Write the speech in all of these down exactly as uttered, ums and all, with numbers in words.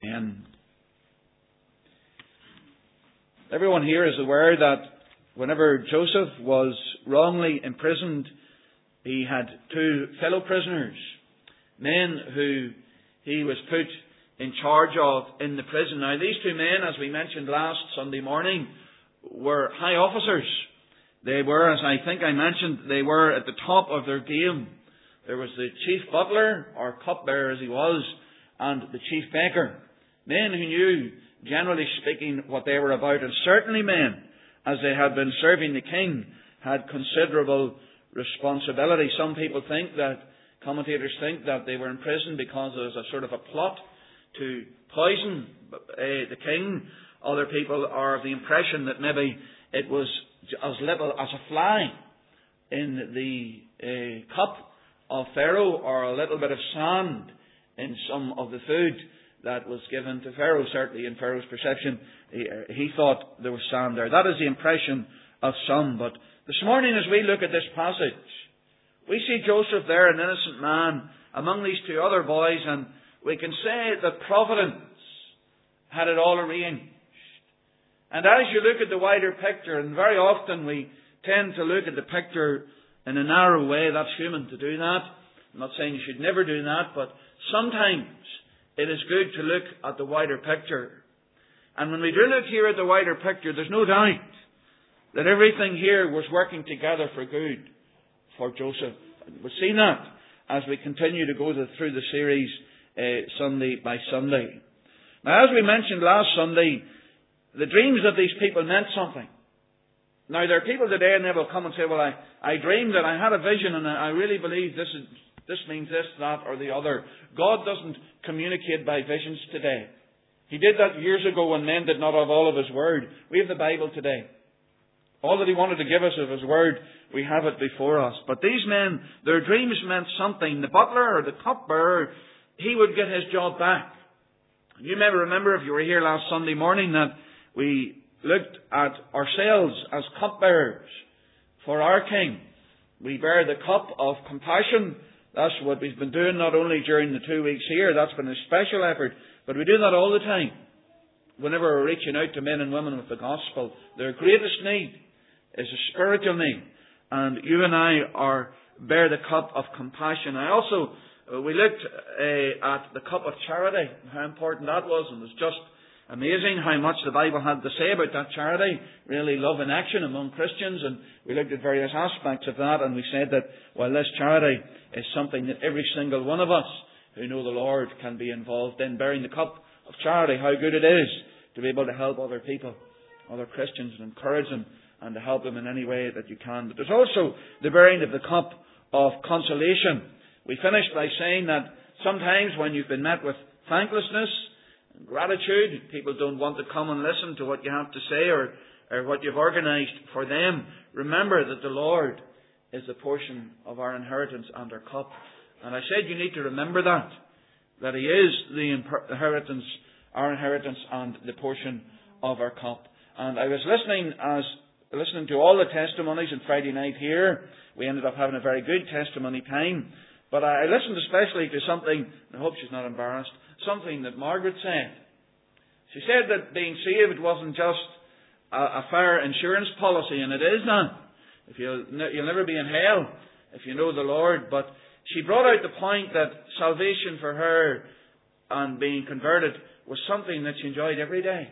Amen. Everyone here is aware that whenever Joseph was wrongly imprisoned, he had two fellow prisoners, men who he was put in charge of in the prison. Now, these two men, as we mentioned last Sunday morning, were high officers. They were, as I think I mentioned, they were at the top of their game. There was the chief butler, or cupbearer as he was, and the chief baker. Men who knew, generally speaking, what they were about, and certainly men, as they had been serving the king, had considerable responsibility. Some people think that, commentators think that they were in prison because there was a sort of a plot to poison uh, the king. Other people are of the impression that maybe it was as little as a fly in the uh, cup of Pharaoh, or a little bit of sand in some of the food that was given to Pharaoh. Certainly in Pharaoh's perception, he, uh, he thought there was sand there. That is the impression of some. But this morning, as we look at this passage, we see Joseph there, an innocent man, among these two other boys, and we can say that providence had it all arranged. And as you look at the wider picture, and very often we tend to look at the picture in a narrow way, that's human to do that. I'm not saying you should never do that, but sometimes it is good to look at the wider picture. And when we do look here at the wider picture, there's no doubt that everything here was working together for good for Joseph. We've seen that as we continue to go through the series uh, Sunday by Sunday. Now, as we mentioned last Sunday, the dreams of these people meant something. Now, there are people today and they will come and say, well, I, I dreamed that I had a vision and I really believe this is this means this, that, or the other. God doesn't communicate by visions today. He did that years ago when men did not have all of His Word. We have the Bible today. All that He wanted to give us of His Word, we have it before us. But these men, their dreams meant something. The butler or the cupbearer, he would get his job back. You may remember, if you were here last Sunday morning, that we looked at ourselves as cupbearers for our King. We bear the cup of compassion. That's what we've been doing not only during the two weeks here. That's been a special effort. But we do that all the time. Whenever we're reaching out to men and women with the gospel, their greatest need is a spiritual need. And you and I are bear the cup of compassion. I also, uh, we looked uh, at the cup of charity, how important that was. And it was just amazing how much the Bible had to say about that charity. Really love in action among Christians. And we looked at various aspects of that. And we said that while this charity is something that every single one of us who know the Lord can be involved in, bearing the cup of charity, how good it is to be able to help other people, other Christians, and encourage them and to help them in any way that you can. But there's also the bearing of the cup of consolation. We finished by saying that sometimes when you've been met with thanklessness and gratitude, people don't want to come and listen to what you have to say or, or what you've organised for them. Remember that the Lord is the portion of our inheritance and our cup. And I said you need to remember that, that He is the inheritance, our inheritance and the portion of our cup. And I was listening as listening to all the testimonies on Friday night here. We ended up having a very good testimony time. But I listened especially to something, I hope she's not embarrassed, something that Margaret said. She said that being saved wasn't just a, a fair insurance policy, and it is not. If you'll, you'll never be in hell if you know the Lord. But she brought out the point that salvation for her and being converted was something that she enjoyed every day.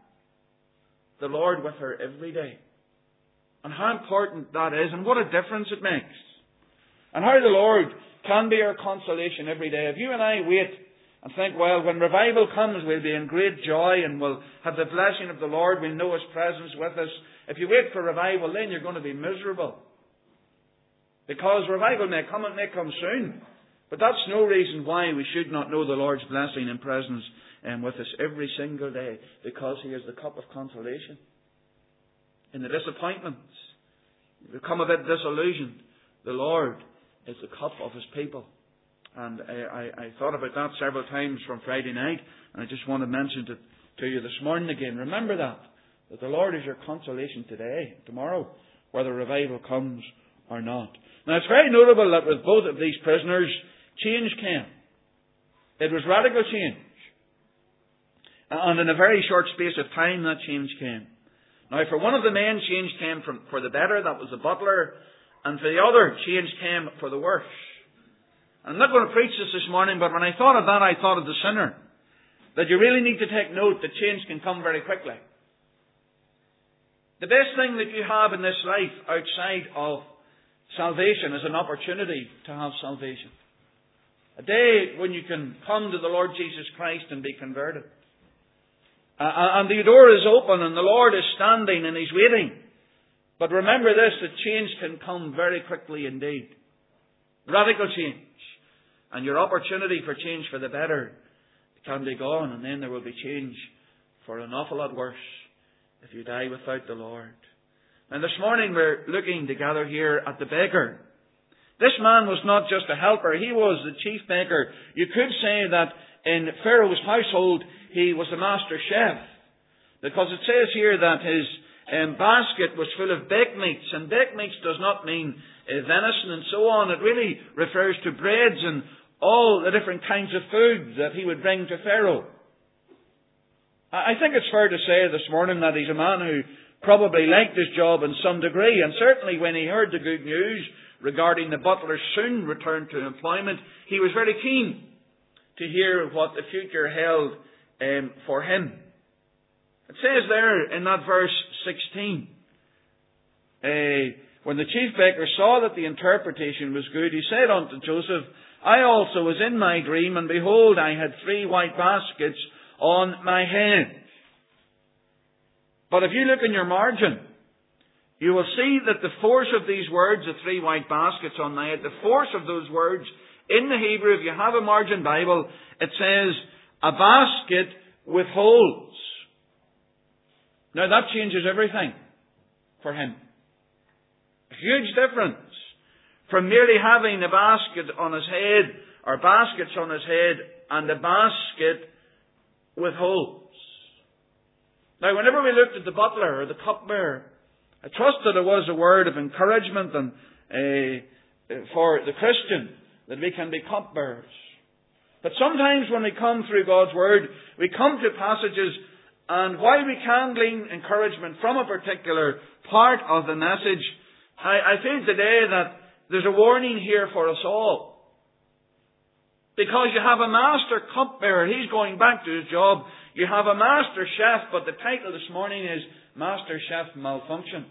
The Lord with her every day. And how important that is, and what a difference it makes. And how the Lord can be our consolation every day. If you and I wait and think, well, when revival comes, we'll be in great joy and we'll have the blessing of the Lord, we'll know His presence with us. If you wait for revival, then you're going to be miserable. Because revival may come, it may come soon. But that's no reason why we should not know the Lord's blessing and presence um, with us every single day. Because He is the cup of consolation. In the disappointments, you become a bit disillusioned. The Lord is the cup of His people. And I, I, I thought about that several times from Friday night. And I just want to mention it to you this morning again. Remember that. That the Lord is your consolation today, tomorrow, whether revival comes or not. Now it's very notable that with both of these prisoners, change came. It was radical change. And in a very short space of time, that change came. Now, for one of the men, change came from, for the better. That was the butler. And for the other, change came for the worse. I'm not going to preach this this morning, but when I thought of that, I thought of the sinner. That you really need to take note that change can come very quickly. The best thing that you have in this life outside of salvation is an opportunity to have salvation. A day when you can come to the Lord Jesus Christ and be converted. Uh, and the door is open and the Lord is standing and He's waiting. But remember this, that change can come very quickly indeed. Radical change. And your opportunity for change for the better can be gone, and then there will be change for an awful lot worse if you die without the Lord. And this morning we're looking together here at the baker. This man was not just a helper, he was the chief baker. You could say that in Pharaoh's household he was the master chef, because it says here that his um, basket was full of baked meats, and baked meats does not mean uh, venison and so on. It really refers to breads and all the different kinds of food that he would bring to Pharaoh. I think it's fair to say this morning that he's a man who probably liked his job in some degree, and certainly when he heard the good news regarding the butler's soon return to employment, he was very keen to hear what the future held um, for him. It says there in that verse sixteen, uh, when the chief baker saw that the interpretation was good, he said unto Joseph, I also was in my dream, and behold, I had three white baskets on my head. But if you look in your margin, you will see that the force of these words, the three white baskets on my head, the force of those words in the Hebrew, if you have a margin Bible, it says, a basket with holes. Now that changes everything for him. A huge difference from merely having a basket on his head, or baskets on his head, and a basket with holes. Now, whenever we looked at the butler or the cupbearer, I trust that it was a word of encouragement and uh, for the Christian that we can be cupbearers. But sometimes when we come through God's Word, we come to passages, and while we can glean encouragement from a particular part of the message, I, I feel today that there's a warning here for us all. Because you have a master cupbearer, he's going back to his job. You have a master chef, but the title this morning is Master Chef Malfunction.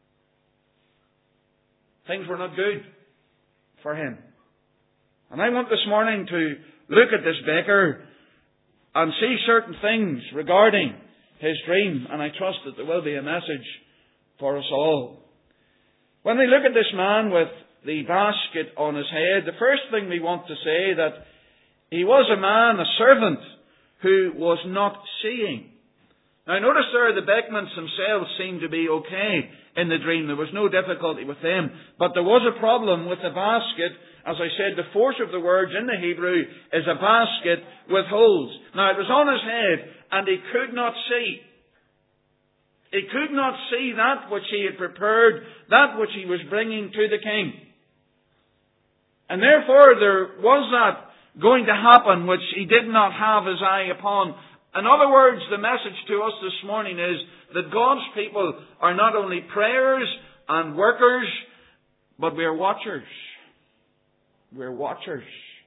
Things were not good for him. And I want this morning to look at this baker and see certain things regarding his dream, and I trust that there will be a message for us all. When we look at this man with the basket on his head, the first thing we want to say that he was a man, a servant, who was not seeing. Now notice there the Beckmans themselves seemed to be okay in the dream. There was no difficulty with them. But there was a problem with the basket. As I said, the force of the words in the Hebrew is a basket with holes. Now it was on his head and he could not see. He could not see that which he had prepared, that which he was bringing to the king. And therefore there was that going to happen which he did not have his eye upon. In other words, the message to us this morning is that God's people are not only prayers and workers, but we're watchers. We're watchers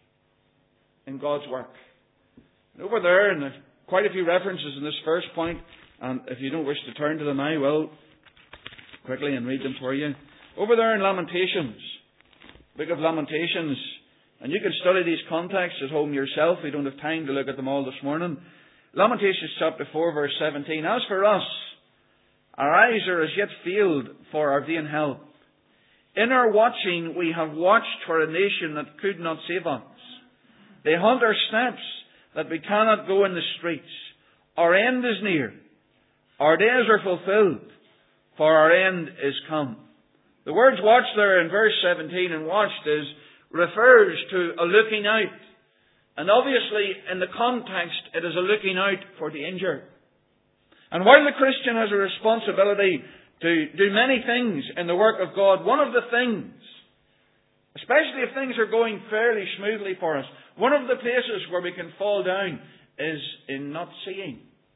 in God's work. And over there, and there's quite a few references in this first point, and if you don't wish to turn to them, I will quickly and read them for you. Over there in Lamentations, Book of Lamentations, and you can study these contexts at home yourself. We don't have time to look at them all this morning. Lamentations chapter four, verse seventeen. As for us, our eyes are as yet failed for our vain help. In our watching we have watched for a nation that could not save us. They hunt our steps, that we cannot go in the streets. Our end is near. Our days are fulfilled, for our end is come. The words watch there in verse seventeen, and watched is refers to a looking out. And obviously, in the context, it is a looking out for danger. And while the Christian has a responsibility to do many things in the work of God, one of the things, especially if things are going fairly smoothly for us, one of the places where we can fall down is in not seeing.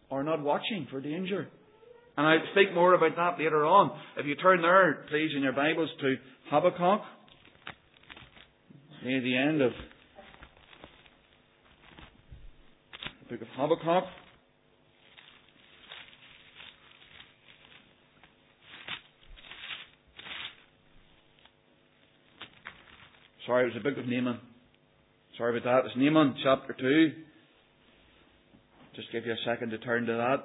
or not watching for danger. And I'll speak more about that later on. If you turn there, please, in your Bibles to Habakkuk, near the end of the book of Habakkuk. Sorry, it was the book of Naaman. Sorry about that. It's Naaman chapter two. Just give you a second to turn to that.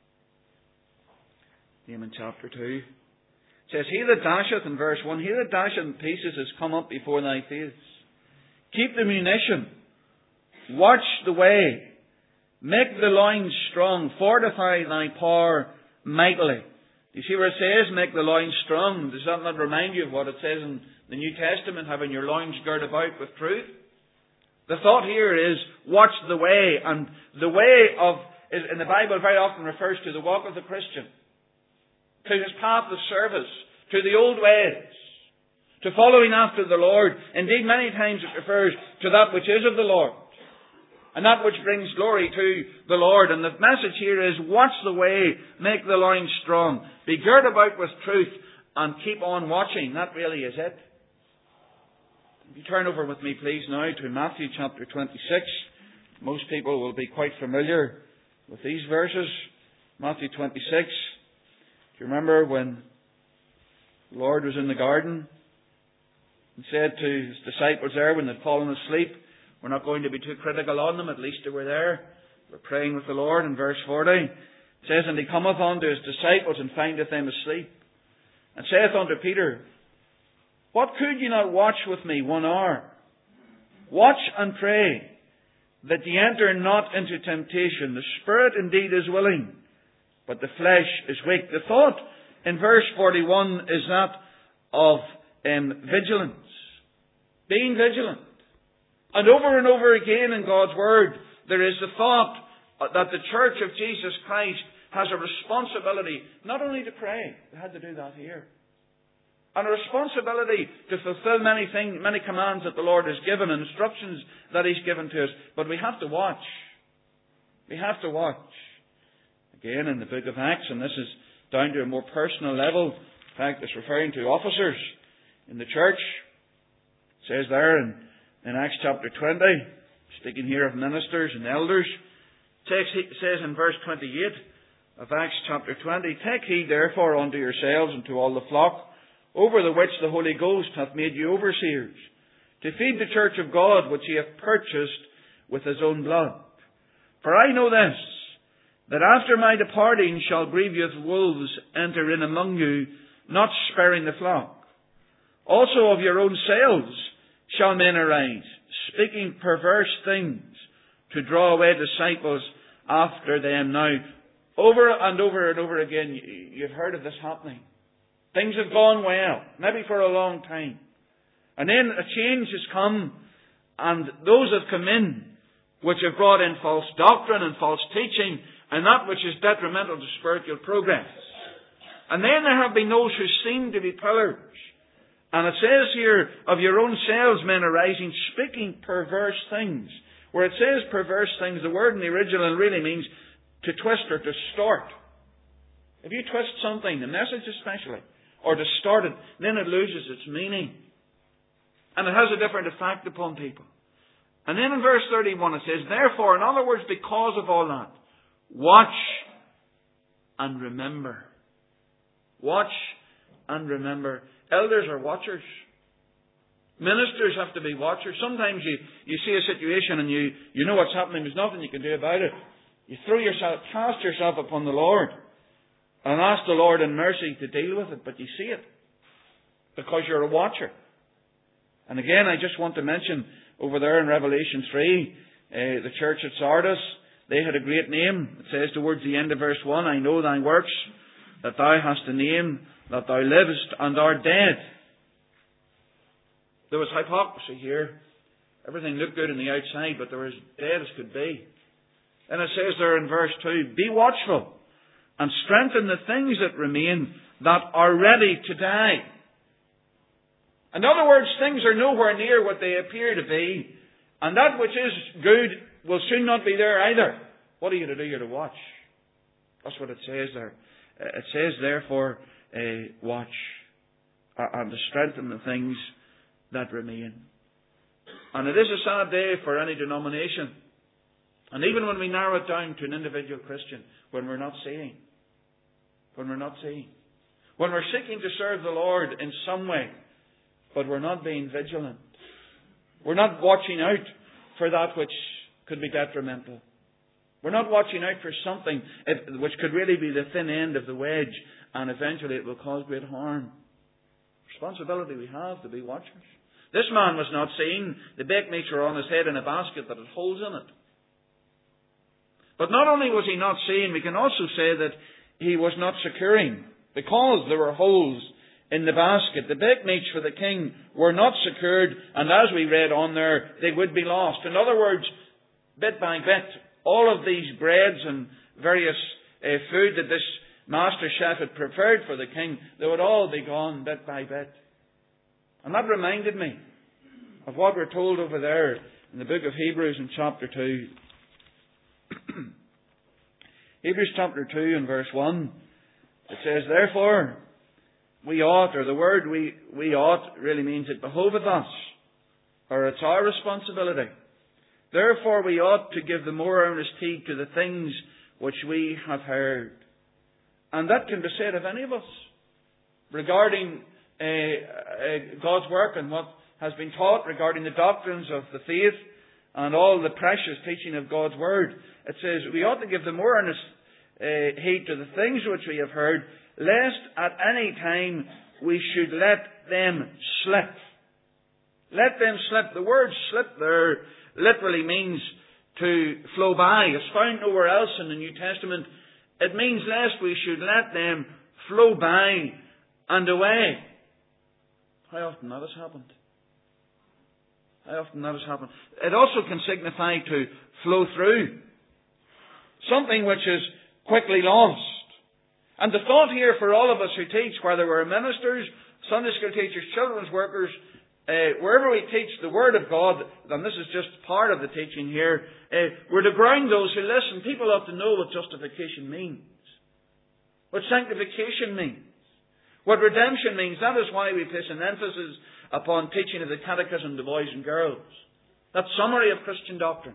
Naaman chapter two. It says, He that dasheth, in verse one, He that dasheth in pieces is come up before thy face. Keep the munition. Watch the way. Make the loins strong. Fortify thy power mightily. You see where it says, make the loins strong? Does that not remind you of what it says in the New Testament, having your loins girt about with truth? The thought here is, watch the way. And the way of, in the Bible very often refers to the walk of the Christian, to his path of service, to the old ways, to following after the Lord. Indeed, many times it refers to that which is of the Lord, and that which brings glory to the Lord. And the message here is, watch the way, make the loins strong, be girt about with truth, and keep on watching. That really is it. If you turn over with me, please, now to Matthew chapter twenty-six. Most people will be quite familiar with these verses. Matthew twenty-six. Do you remember when the Lord was in the garden and said to His disciples there when they'd fallen asleep, we're not going to be too critical on them, at least they were there. We're praying with the Lord in verse forty. It says, And He cometh unto His disciples and findeth them asleep, and saith unto Peter, What, could ye not watch with me one hour? Watch and pray, that ye enter not into temptation. The spirit indeed is willing, but the flesh is weak. The thought in verse forty-one is that of um, vigilance. Being vigilant. And over and over again in God's Word, there is the thought that the Church of Jesus Christ has a responsibility not only to pray, they had to do that here, and a responsibility to fulfill many things, many commands that the Lord has given, and instructions that He's given to us. But we have to watch. We have to watch. Again, in the book of Acts, and this is down to a more personal level. In fact, it's referring to officers in the church. It says there in, in Acts chapter twenty, speaking here of ministers and elders, it says, it says in verse twenty-eight of Acts chapter twenty, Take heed therefore unto yourselves and to all the flock, over the which the Holy Ghost hath made you overseers, to feed the church of God, which He hath purchased with His own blood. For I know this, that after my departing shall grievous wolves enter in among you, not sparing the flock. Also of your own selves shall men arise, speaking perverse things, to draw away disciples after them. Now, over and over and over again, you've heard of this happening. Things have gone well, maybe for a long time. And then a change has come, and those have come in, which have brought in false doctrine and false teaching, and that which is detrimental to spiritual progress. And then there have been those who seem to be pillars. And it says here, of your own selves men arising, speaking perverse things. Where it says perverse things, the word in the original really means to twist or to distort. If you twist something, the message especially, or distort it, then it loses its meaning. And it has a different effect upon people. And then in verse thirty-one it says, Therefore, in other words, because of all that, watch and remember. Watch and remember. Elders are watchers. Ministers have to be watchers. Sometimes you, you see a situation and you, you know what's happening. There's nothing you can do about it. You throw yourself, cast yourself upon the Lord and ask the Lord in mercy to deal with it. But you see it because you're a watcher. And again, I just want to mention over there in Revelation three, uh, the church at Sardis, they had a great name. It says towards the end of verse one, I know thy works, that thou hast a name, that thou livest and art dead. There was hypocrisy here. Everything looked good on the outside, but they were as dead as could be. And it says there in verse two, Be watchful, and strengthen the things that remain, that are ready to die. In other words, things are nowhere near what they appear to be, and that which is good will soon not be there either. What are you to do? You're to watch. That's what it says there. It says, therefore, uh, watch, and to strengthen the things that remain. And it is a sad day for any denomination. And even when we narrow it down to an individual Christian, when we're not seeing. When we're not seeing. When we're seeking to serve the Lord in some way, but we're not being vigilant. We're not watching out for that which could be detrimental. We're not watching out for something which could really be the thin end of the wedge, and eventually it will cause great harm. Responsibility we have to be watchers. This man was not seeing. The baked meats were on his head in a basket that had holes in it. But not only was he not seeing, we can also say that he was not securing, because there were holes in the basket. The baked meats for the king were not secured, and as we read on there, they would be lost. In other words, bit by bit, all of these breads and various uh, food that this master chef had prepared for the king, they would all be gone bit by bit. And that reminded me of what we're told over there in the book of Hebrews in chapter two. Hebrews chapter two and verse one. It says, therefore, we ought, or the word we, we ought really means it behoveth us, or it's our responsibility. Therefore we ought to give the more earnest heed to the things which we have heard. And that can be said of any of us regarding uh, uh, God's work and what has been taught regarding the doctrines of the faith and all the precious teaching of God's Word. It says we ought to give the more earnest uh, heed to the things which we have heard, lest at any time we should let them slip. Let them slip. The word slip there literally means to flow by. It's found nowhere else in the New Testament. It means lest we should let them flow by and away. How often that has happened? How often that has happened? It also can signify to flow through. Something which is quickly lost. And the thought here for all of us who teach, whether we're ministers, Sunday school teachers, children's workers, uh, wherever we teach the Word of God, and this is just part of the teaching here, uh, we're to ground those who listen. People ought to know what justification means, what sanctification means, what redemption means. That is why we place an emphasis upon teaching of the catechism to boys and girls. That summary of Christian doctrine.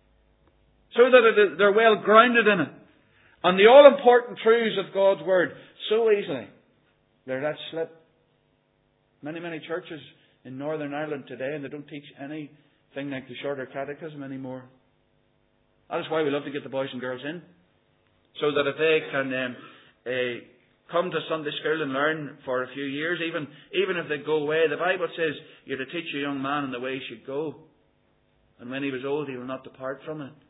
So that it, they're well grounded in it. And the all-important truths of God's Word, so easily they're let slip. Many, many churches in Northern Ireland today, and they don't teach anything like the shorter catechism anymore. That is why we love to get the boys and girls in. So that if they can um, uh, come to Sunday school and learn for a few years, even, even if they go away, the Bible says you're to teach a young man in the way he should go. And when he was old, he will not depart from it.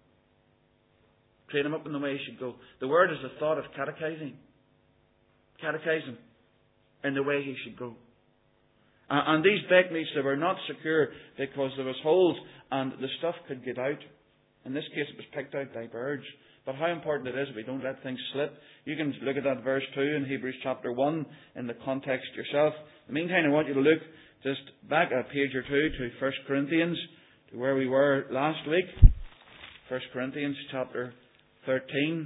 Train him up in the way he should go. The word is the thought of catechizing. Catechizing in the way he should go. Uh, and these baked meats, they were not secure because there was holes and the stuff could get out. In this case, it was picked out by birds. But how important it is we don't let things slip. You can look at that verse two in Hebrews chapter one in the context yourself. In the meantime, I want you to look just back a page or two to First Corinthians, to where we were last week. First Corinthians chapter thirteen.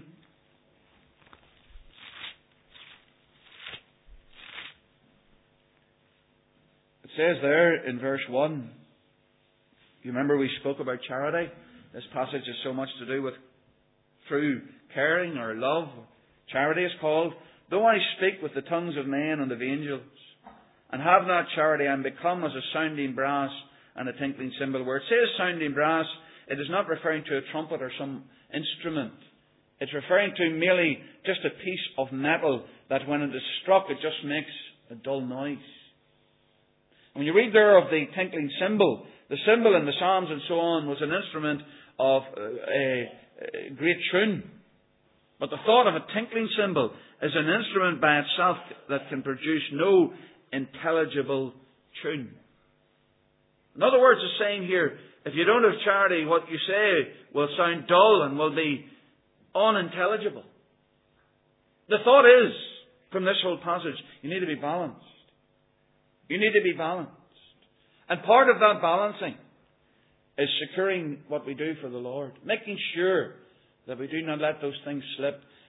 It says there in verse one, you remember we spoke about charity? This passage has so much to do with true caring or love. Charity is called. Though I speak with the tongues of men and of angels, and have not charity, I am become as a sounding brass and a tinkling cymbal. Where it says sounding brass, it is not referring to a trumpet or some instrument. It's referring to merely just a piece of metal that when it is struck, it just makes a dull noise. When you read there of the tinkling cymbal, the cymbal in the Psalms and so on was an instrument of a, a great tune. But the thought of a tinkling cymbal is an instrument by itself that can produce no intelligible tune. In other words, it's saying here, if you don't have charity, what you say will sound dull and will be unintelligible. The thought is, from this whole passage, you need to be balanced. You need to be balanced. And part of that balancing is securing what we do for the Lord. Making sure that we do not let those things slip.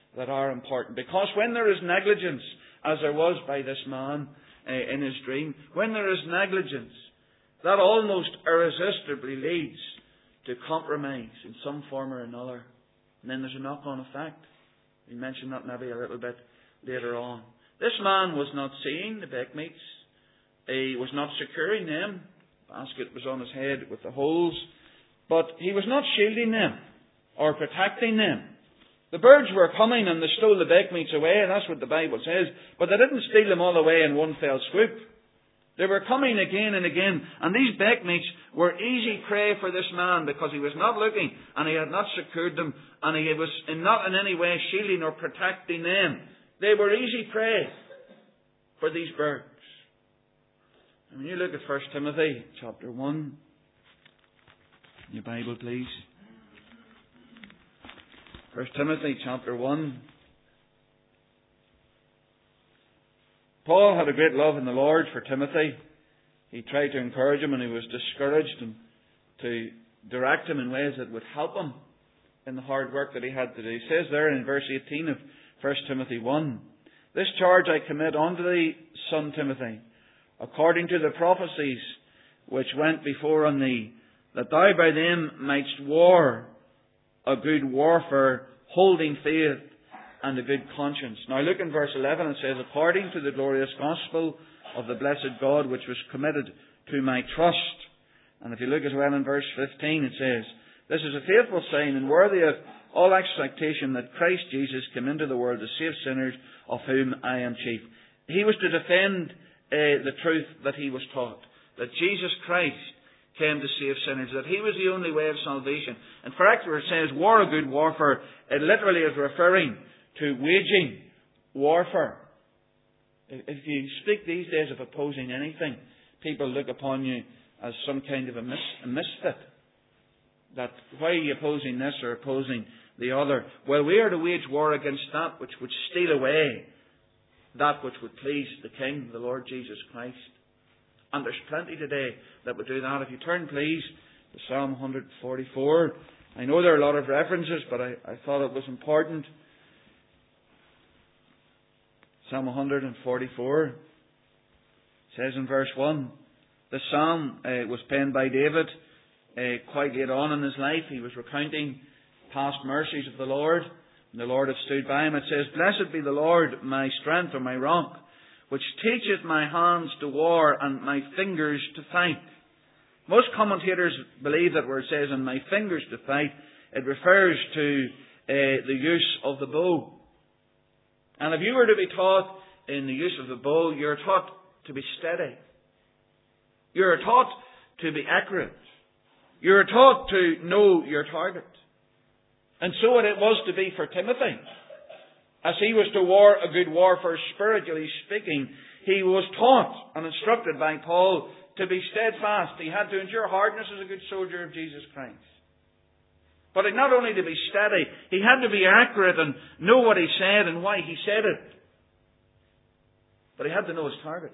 that are important. Because when there is negligence, as there was by this man uh, in his dream, when there is negligence, that almost irresistibly leads to compromise in some form or another. And then there's a knock-on effect. We mentioned that maybe a little bit later on. This man was not seeing the bakemeats. He was not securing them. The basket was on his head with the holes. But he was not shielding them or protecting them. The birds were coming and they stole the bakemeats away, and that's what the Bible says. But they didn't steal them all away in one fell swoop. They were coming again and again, and these bakemeats were easy prey for this man because he was not looking and he had not secured them and he was in not in any way shielding or protecting them. They were easy prey for these birds. And when you look at First Timothy chapter one, your Bible please. First Timothy chapter one. Paul had a great love in the Lord for Timothy. He tried to encourage him and he was discouraged, and to direct him in ways that would help him in the hard work that he had to do. He says there in verse eighteen of First Timothy one, "This charge I commit unto thee, son Timothy, according to the prophecies which went before on thee, that thou by them mightst war a good warfare, holding faith and a good conscience." Now look in verse eleven, it says, "According to the glorious gospel of the blessed God, which was committed to my trust." And if you look as well in verse fifteen, it says, "This is a faithful sign and worthy of all expectation, that Christ Jesus came into the world to save sinners, of whom I am chief." He was to defend uh, the truth that he was taught, that Jesus Christ came to save sinners, that he was the only way of salvation. In fact, where it says war a good warfare, it literally is referring to waging warfare. If you speak these days of opposing anything, people look upon you as some kind of a, mis- a misfit. That why are you opposing this or opposing the other? Well, we are to wage war against that which would steal away that which would please the King, the Lord Jesus Christ. And there's plenty today that would do that. If you turn, please, to Psalm one forty-four. I know there are a lot of references, but I, I thought it was important. Psalm one forty-four says in verse one, the psalm uh, was penned by David uh, quite late on in his life. He was recounting past mercies of the Lord, and the Lord hath stood by him. It says, "Blessed be the Lord, my strength or my rock, which teacheth my hands to war and my fingers to fight." Most commentators believe that where it says, "and my fingers to fight," it refers to uh, the use of the bow. And if you were to be taught in the use of the bow, you're taught to be steady. You're taught to be accurate. You're taught to know your target. And so it was to be for Timothy. As he was to war a good warfare, spiritually speaking, he was taught and instructed by Paul to be steadfast. He had to endure hardness as a good soldier of Jesus Christ. But not only to be steady, he had to be accurate and know what he said and why he said it. But he had to know his target.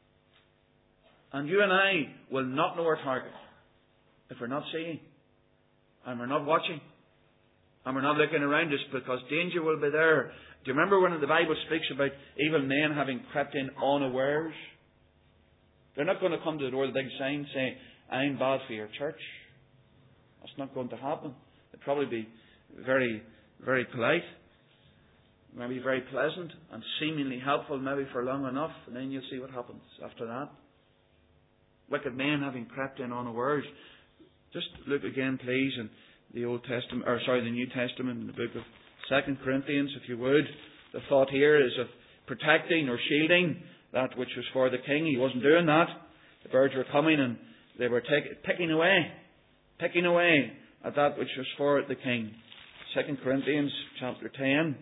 And you and I will not know our target if we're not seeing and we're not watching and we're not looking around us, because danger will be there. Do you remember when the Bible speaks about evil men having crept in unawares? They're not going to come to the door with a big sign and say, "I'm bad for your church." That's not going to happen. They'd probably be very, very polite, maybe very pleasant and seemingly helpful maybe for long enough, and then you'll see what happens after that. Wicked men having crept in unawares. Just look again, please, in the Old Testament, or sorry, the New Testament, in the book of Second Corinthians, if you would. The thought here is of protecting or shielding that which was for the king. He wasn't doing that. The birds were coming and they were take, picking away, picking away at that which was for the king. Second Corinthians chapter ten.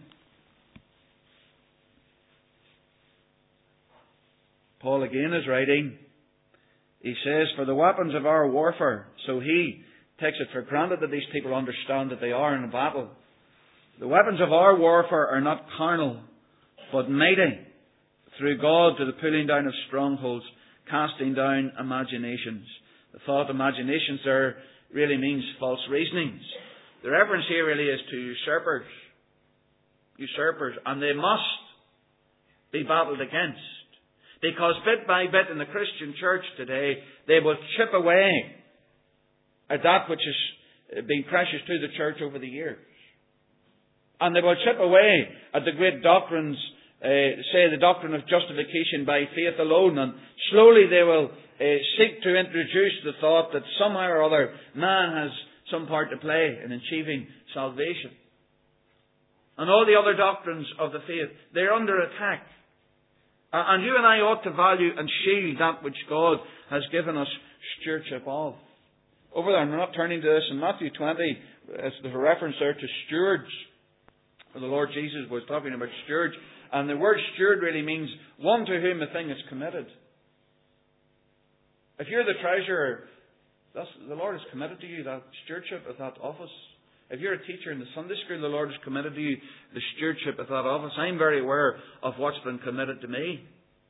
Paul again is writing. He says, "For the weapons of our warfare," so he takes it for granted that these people understand that they are in a battle. "The weapons of our warfare are not carnal, but mighty through God to the pulling down of strongholds, casting down imaginations." The thought imaginations there really means false reasonings. The reference here really is to usurpers. usurpers, and they must be battled against. Because bit by bit in the Christian church today, they will chip away at that which has been precious to the church over the years. And they will chip away at the great doctrines, uh, say the doctrine of justification by faith alone, and slowly they will uh, seek to introduce the thought that somehow or other man has some part to play in achieving salvation. And all the other doctrines of the faith, they're under attack. And you and I ought to value and shield that which God has given us stewardship of. Over there, and we're not turning to this, in Matthew twenty, there's a reference there to stewards. The Lord Jesus was talking about stewards. And the word steward really means one to whom a thing is committed. If you're the treasurer, that's, the Lord has committed to you that stewardship of that office. If you're a teacher in the Sunday school, the Lord has committed to you the stewardship of that office. I'm very aware of what's been committed to me.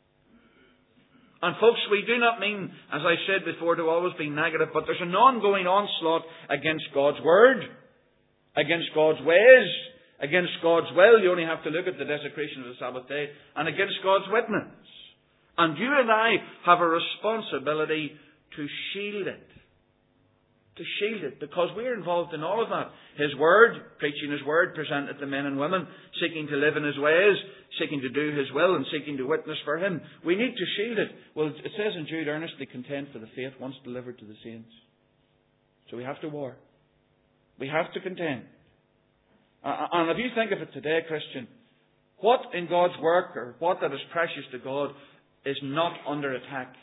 And folks, we do not mean, as I said before, to always be negative, but there's an ongoing onslaught against God's Word, against God's ways, against God's will. You only have to look at the desecration of the Sabbath day, and against God's witness. And you and I have a responsibility to shield it. To shield it, because we're involved in all of that. His Word, preaching His Word, presented to men and women, seeking to live in His ways, seeking to do His will, and seeking to witness for Him. We need to shield it. Well, it says in Jude, earnestly contend for the faith once delivered to the saints. So we have to war. We have to contend. Uh, and if you think of it today, Christian, what in God's work, or what that is precious to God, is not under attack?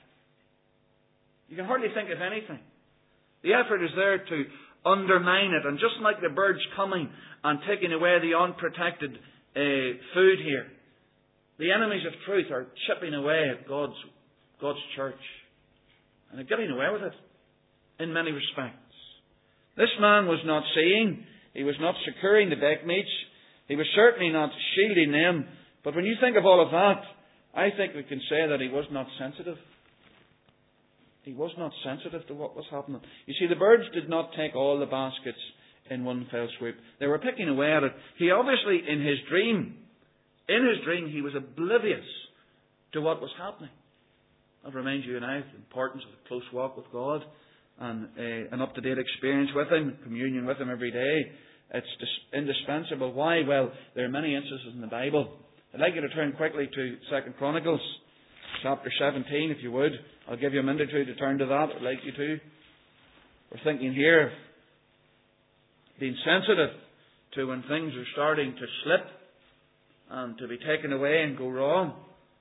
You can hardly think of anything. The effort is there to undermine it. And just like the birds coming and taking away the unprotected uh, food here, the enemies of truth are chipping away at God's, God's church. And they're getting away with it in many respects. This man was not seeing. He was not securing the backmeats. He was certainly not shielding them. But when you think of all of that, I think we can say that he was not sensitive. He was not sensitive to what was happening. You see, the birds did not take all the baskets in one fell swoop. They were picking away at it. He obviously, in his dream, in his dream, he was oblivious to what was happening. That reminds you and I of the importance of a close walk with God and uh, an up-to-date experience with Him, communion with Him every day. It's dis- indispensable. Why? Well, there are many instances in the Bible. I'd like you to turn quickly to Second Chronicles, chapter seventeen, if you would. I'll give you a minute or two to turn to that. I'd like you to. We're thinking here of being sensitive to when things are starting to slip and to be taken away and go wrong.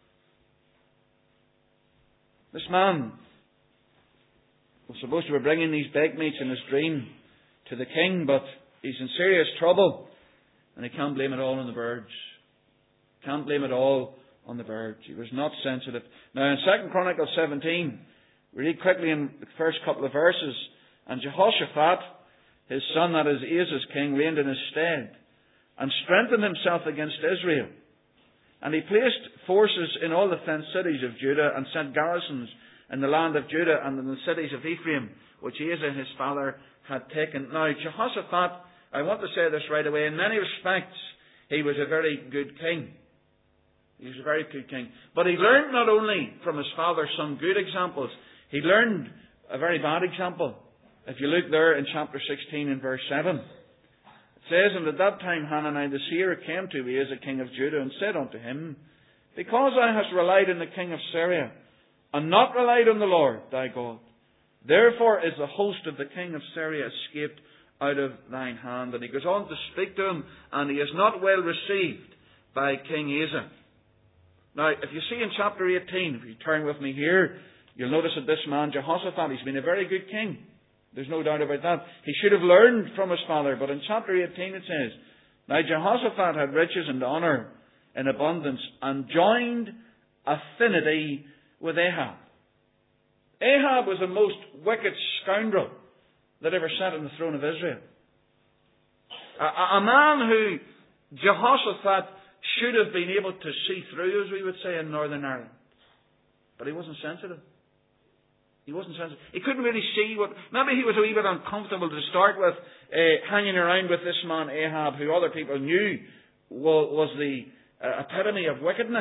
This man was supposed to be bringing these bakemeats in his dream to the king, but he's in serious trouble, and he can't blame it all on the birds. Can't blame it all on the birds. He was not sensitive. Now in Second Chronicles seventeen, we read quickly in the first couple of verses, and Jehoshaphat, his son, that is Asa's king, reigned in his stead, and strengthened himself against Israel. And he placed forces in all the fenced cities of Judah, and sent garrisons in the land of Judah and in the cities of Ephraim, which Asa his father had taken. Now Jehoshaphat, I want to say this right away, in many respects he was a very good king. He was a very good king. But he learned not only from his father some good examples, he learned a very bad example. If you look there in chapter sixteen and verse seven, it says, And at that time Hanani the seer came to Asa king of Judah, and said unto him, Because thou hast relied on the king of Syria, and not relied on the Lord thy God, therefore is the host of the king of Syria escaped out of thine hand. And he goes on to speak to him, and he is not well received by King Asa. Now, if you see in chapter eighteen, if you turn with me here, you'll notice that this man, Jehoshaphat, he's been a very good king. There's no doubt about that. He should have learned from his father. But in chapter eighteen it says, Now Jehoshaphat had riches and honour in abundance, and joined affinity with Ahab. Ahab was the most wicked scoundrel that ever sat on the throne of Israel. A, a, a man who Jehoshaphat should have been able to see through, as we would say in Northern Ireland. But he wasn't sensitive. He wasn't sensitive. He couldn't really see what... Maybe he was a wee bit uncomfortable to start with, uh, hanging around with this man Ahab, who other people knew was the epitome of wickedness.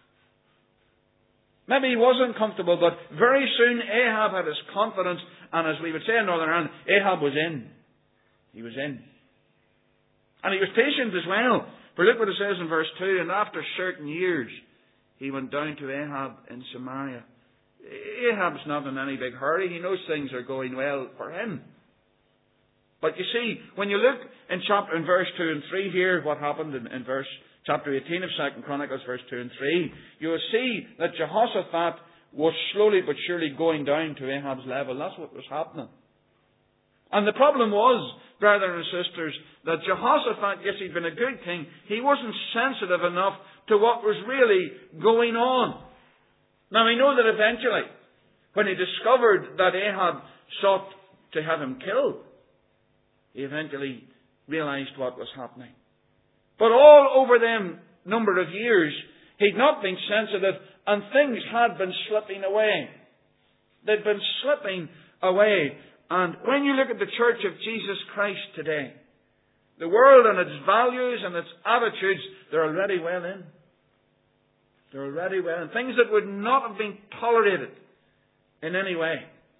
Maybe he wasn't comfortable, but very soon Ahab had his confidence, and as we would say in Northern Ireland, Ahab was in. He was in. And he was patient as well. For look what it says in verse two, and after certain years, he went down to Ahab in Samaria. Ahab's not in any big hurry. He knows things are going well for him. But you see, when you look in chapter in verse two and three here, what happened in, in verse chapter eighteen of Second Chronicles, verse two and three, you will see that Jehoshaphat was slowly but surely going down to Ahab's level. That's what was happening. And the problem was, brothers and sisters, that Jehoshaphat, yes, he'd been a good king, he wasn't sensitive enough to what was really going on. Now, we know that eventually, when he discovered that Ahab sought to have him killed, he eventually realized what was happening. But all over them number of years, he'd not been sensitive, and things had been slipping away. They'd been slipping away. And when you look at the Church of Jesus Christ today, the world and its values and its attitudes, they're already well in. They're already well in. Things that would not have been tolerated in any way.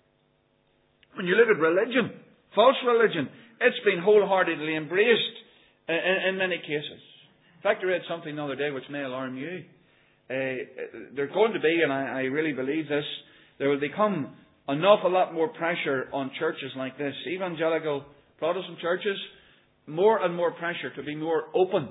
When you look at religion, false religion, it's been wholeheartedly embraced in, in many cases. In fact, I read something the other day which may alarm you. Uh, there's going to be, and I, I really believe this, there will become an awful lot more pressure on churches like this, evangelical Protestant churches, more and more pressure to be more open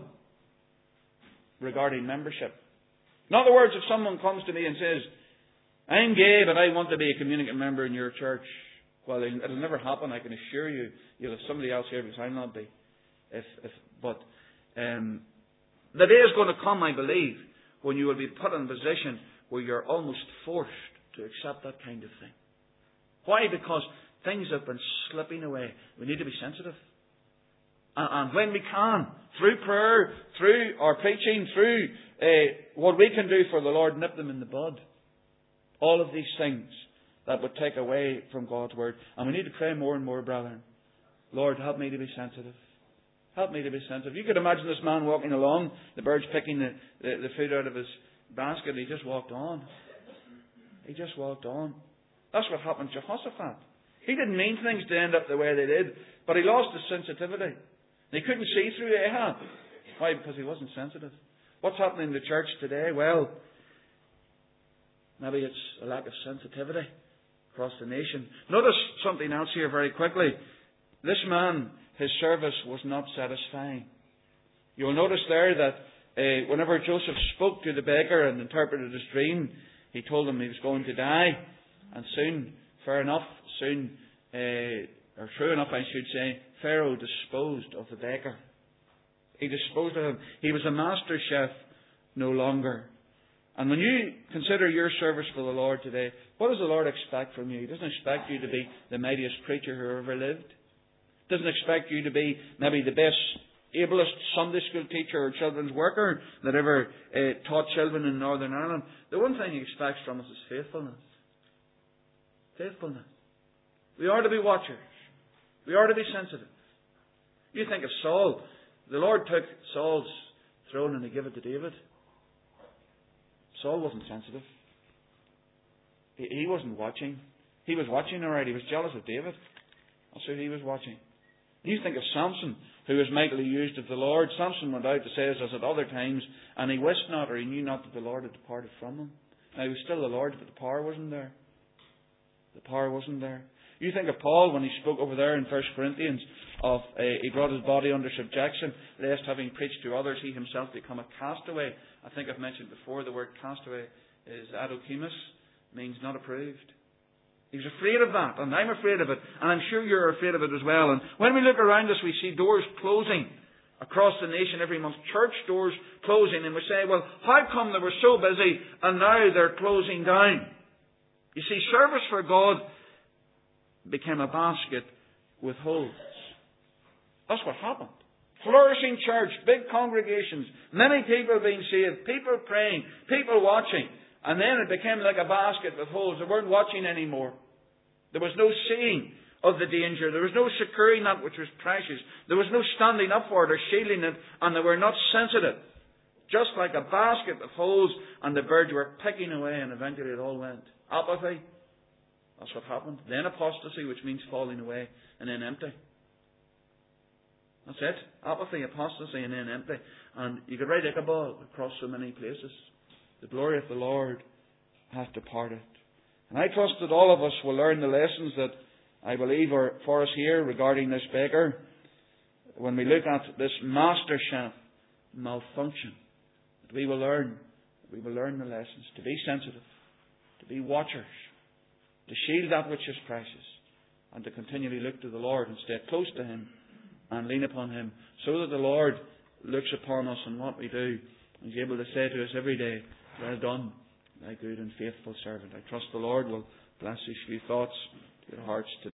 regarding membership. In other words, if someone comes to me and says, I'm gay, but I want to be a communicant member in your church, well, it'll never happen, I can assure you. You'll have somebody else here because I'll not be. If, if, but um, the day is going to come, I believe, when you will be put in a position where you're almost forced to accept that kind of thing. Why? Because things have been slipping away. We need to be sensitive. And, and when we can, through prayer, through our preaching, through uh, what we can do for the Lord, nip them in the bud. All of these things that would take away from God's Word. And we need to pray more and more, brethren. Lord, help me to be sensitive. Help me to be sensitive. You could imagine this man walking along, the birds picking the, the, the food out of his basket, and he just walked on. He just walked on. That's what happened to Jehoshaphat. He didn't mean things to end up the way they did, but he lost his sensitivity. He couldn't see through Ahab. Why? Because he wasn't sensitive. What's happening in the church today? Well, maybe it's a lack of sensitivity across the nation. Notice something else here very quickly. This man, his service was not satisfying. You'll notice there that uh, whenever Joseph spoke to the baker and interpreted his dream, he told him he was going to die. And soon, fair enough, soon, uh, or true enough I should say, Pharaoh disposed of the baker. He disposed of him. He was a master chef no longer. And when you consider your service for the Lord today, what does the Lord expect from you? He doesn't expect you to be the mightiest preacher who ever lived. He doesn't expect you to be maybe the best, ablest Sunday school teacher or children's worker that ever uh, taught children in Northern Ireland. The one thing He expects from us is faithfulness. Faithfulness. We are to be watchers. We are to be sensitive. You think of Saul. The Lord took Saul's throne and He gave it to David. Saul wasn't sensitive. He, he wasn't watching. He was watching already. He was jealous of David. That's who he was watching. You think of Samson, who was mightily used of the Lord. Samson went out, it says, as at other times, and he wist not, or he knew not that the Lord had departed from him. Now, he was still the Lord, but the power wasn't there. The power wasn't there. You think of Paul when he spoke over there in First Corinthians of uh, he brought his body under subjection, lest having preached to others, he himself become a castaway. I think I've mentioned before the word castaway is adokimus, means not approved. He was afraid of that, and I'm afraid of it, and I'm sure you're afraid of it as well. And when we look around us, we see doors closing across the nation every month, church doors closing, and we say, well, how come they were so busy and now they're closing down? You see, service for God became a basket with holes. That's what happened. Flourishing church, big congregations, many people being saved, people praying, people watching. And then it became like a basket with holes. They weren't watching anymore. There was no seeing of the danger. There was no securing that which was precious. There was no standing up for it or shielding it, and they were not sensitive. Just like a basket of holes, and the birds were picking away, and eventually it all went. Apathy. That's what happened. Then apostasy, which means falling away, and then empty. That's it. Apathy, apostasy, and then empty. And you could write Ichabod across so many places. The glory of the Lord hath departed. And I trust that all of us will learn the lessons that I believe are for us here regarding this beggar. When we look at this master chef malfunction, that we will learn, we will learn the lessons to be sensitive, to be watchers, to shield that which is precious, and to continually look to the Lord and stay close to Him and lean upon Him, so that the Lord looks upon us and what we do and is able to say to us every day, "Well done, thy good and faithful servant." I trust the Lord will bless these few thoughts to your hearts today.